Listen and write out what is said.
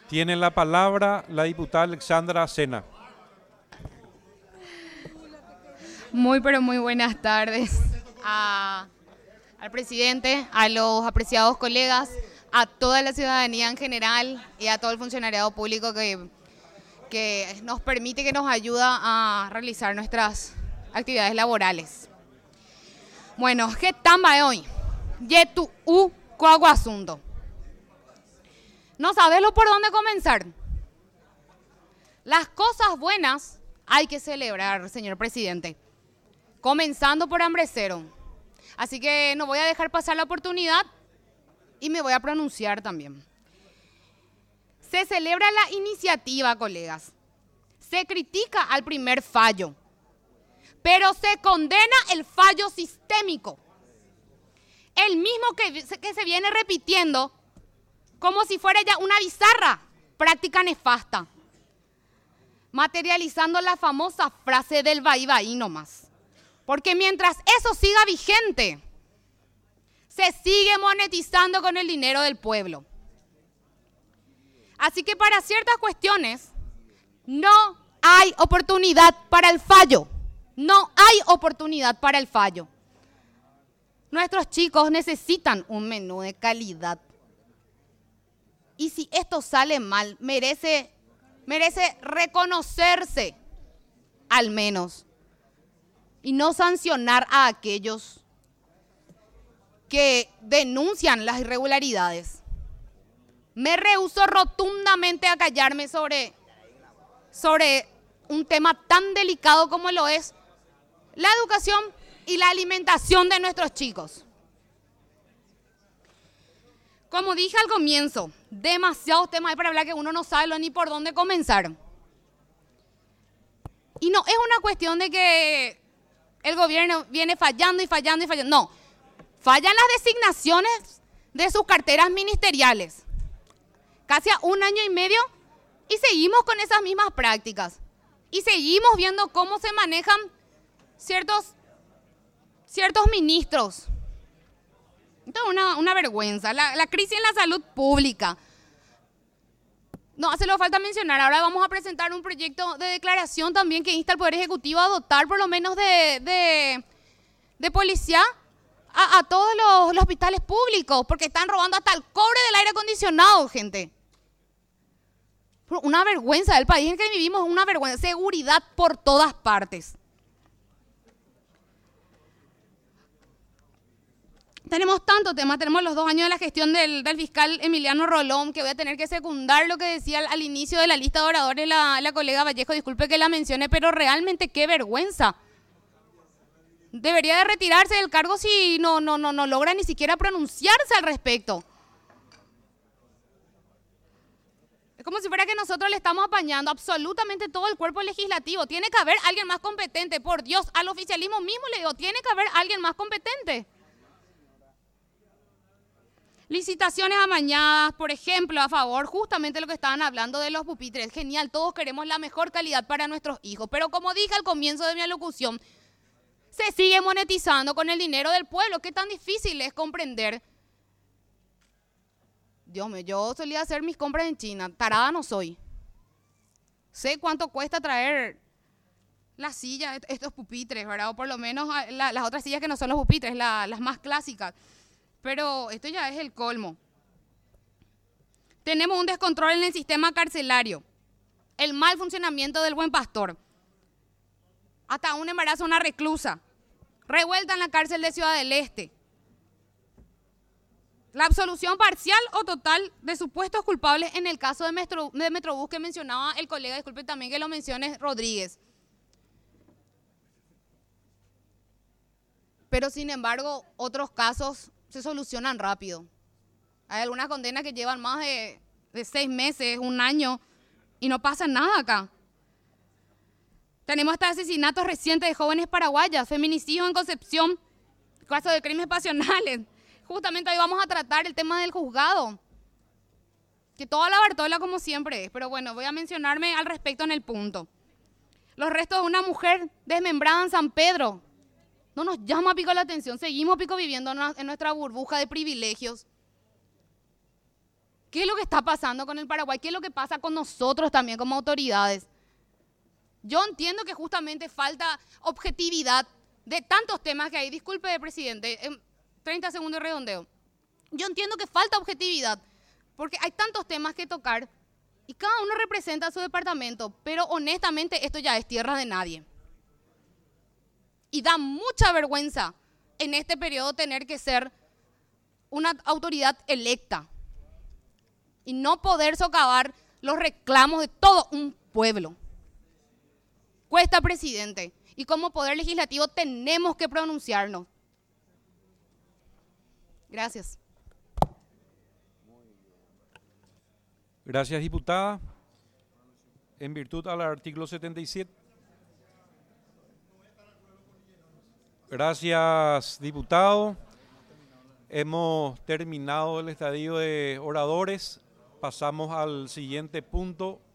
Tiene la palabra la diputada Alexandra Acena. Muy, pero muy buenas tardes al presidente, a los apreciados colegas, a toda la ciudadanía en general y a todo el funcionariado público que nos permite, que nos ayuda a realizar nuestras actividades laborales. Bueno, ¿qué tamba hoy? Yetu u coaguasundo. No sabes lo por dónde comenzar. Las cosas buenas hay que celebrar, señor presidente. Comenzando por Hambre Cero. Así que no voy a dejar pasar la oportunidad y me voy a pronunciar también. Se celebra la iniciativa, colegas. Se critica al primer fallo, pero se condena el fallo sistémico. El mismo que se viene repitiendo como si fuera ya una bizarra práctica nefasta, materializando la famosa frase del vaí nomás. Porque mientras eso siga vigente, se sigue monetizando con el dinero del pueblo. Así que para ciertas cuestiones no hay oportunidad para el fallo. No hay oportunidad para el fallo. Nuestros chicos necesitan un menú de calidad. Y si esto sale mal, merece reconocerse, al menos. Y no sancionar a aquellos que denuncian las irregularidades. Me rehúso rotundamente a callarme sobre un tema tan delicado como lo es la educación y la alimentación de nuestros chicos. Como dije al comienzo, demasiados temas hay para hablar que uno no sabe ni por dónde comenzar. Y no es una cuestión de que el gobierno viene fallando y fallando y fallando. No, fallan las designaciones de sus carteras ministeriales. Casi a 1 año y medio y seguimos con esas mismas prácticas. Y seguimos viendo cómo se manejan ciertos ministros. Esto es una vergüenza. La crisis en la salud pública. No hace lo falta mencionar. Ahora vamos a presentar un proyecto de declaración también que insta al Poder Ejecutivo a dotar por lo menos de policía a todos los hospitales públicos, porque están robando hasta el cobre del aire acondicionado, gente. Una vergüenza. El país en el que vivimos es una vergüenza. Seguridad por todas partes. Tenemos tantos temas, tenemos los 2 años de la gestión del fiscal Emiliano Rolón, que voy a tener que secundar lo que decía al inicio de la lista de oradores la colega Vallejo, disculpe que la mencione, pero realmente qué vergüenza. Debería de retirarse del cargo si no logra ni siquiera pronunciarse al respecto. Es como si fuera que nosotros le estamos apañando absolutamente todo el cuerpo legislativo. Tiene que haber alguien más competente, por Dios, al oficialismo mismo le digo, tiene que haber alguien más competente. Licitaciones amañadas, por ejemplo, a favor justamente de lo que estaban hablando de los pupitres. Genial, todos queremos la mejor calidad para nuestros hijos. Pero como dije al comienzo de mi alocución, se sigue monetizando con el dinero del pueblo. ¿Qué tan difícil es comprender? Dios mío, yo solía hacer mis compras en China. Tarada no soy. Sé cuánto cuesta traer las sillas, estos pupitres, ¿verdad? O por lo menos las otras sillas que no son los pupitres, las más clásicas. Pero esto ya es el colmo. Tenemos un descontrol en el sistema carcelario, el mal funcionamiento del Buen Pastor, hasta un embarazo a una reclusa, revuelta en la cárcel de Ciudad del Este, la absolución parcial o total de supuestos culpables en el caso de Metrobús que mencionaba el colega, disculpe también que lo mencione, Rodríguez. Pero sin embargo, otros casos se solucionan rápido. Hay algunas condenas que llevan más de 6 meses, 1 año, y no pasa nada acá. Tenemos hasta asesinatos recientes de jóvenes paraguayas, feminicidios en Concepción, casos de crímenes pasionales. Justamente hoy vamos a tratar el tema del juzgado, que toda la Bartola como siempre es, pero bueno, voy a mencionarme al respecto en el punto. Los restos de una mujer desmembrada en San Pedro. No nos llama pico la atención, seguimos pico viviendo en nuestra burbuja de privilegios. ¿Qué es lo que está pasando con el Paraguay? ¿Qué es lo que pasa con nosotros también como autoridades? Yo entiendo que justamente falta objetividad de tantos temas que hay. Disculpe, presidente, en 30 segundos de redondeo. Yo entiendo que falta objetividad porque hay tantos temas que tocar y cada uno representa a su departamento, pero honestamente esto ya es tierra de nadie. Y da mucha vergüenza en este periodo tener que ser una autoridad electa y no poder socavar los reclamos de todo un pueblo. Cuesta, presidente, y como poder legislativo tenemos que pronunciarnos. Gracias. Gracias, diputada. En virtud al artículo 77. Gracias, diputado. Hemos terminado el estadio de oradores. Pasamos al siguiente punto.